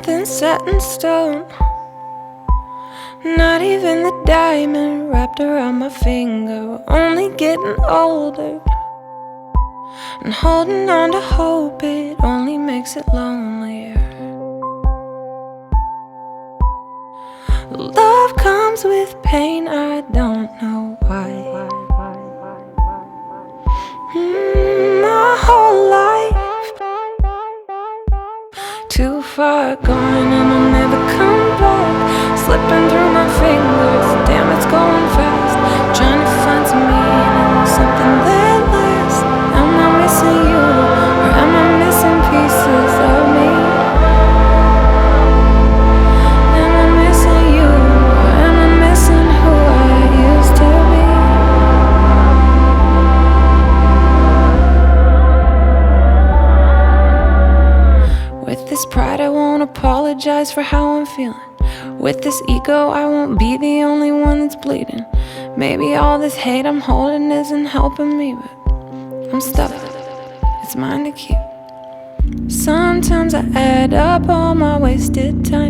nothing set in stone. Not even the diamond wrapped around my finger. We're only getting older, and holding on to hope, it only makes it lonelier. Love comes with pain, I don't know why. My whole life too far gone, and I'll never come back. Slipping through my fingers, damn, it's going fast. Trying to find some meaning, something that lasts. Am I missing you, or am I missing pieces of me? Am I missing you, or am I missing who I used to be? With this pride, I won't apologize for how I'm feeling. With this ego, I won't be the only one that's bleeding. Maybe all this hate I'm holding isn't helping me, but I'm stuck. It's mine to keep. Sometimes I add up all my wasted time.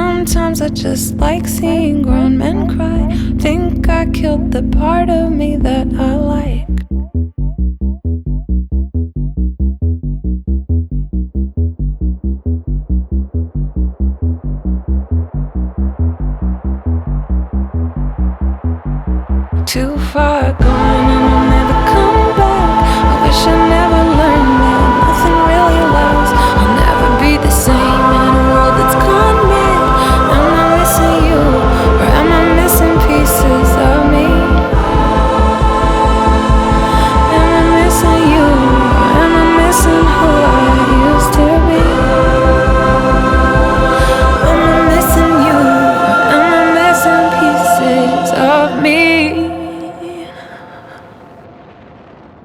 Sometimes I just like seeing grown men cry. Think I killed the part of me that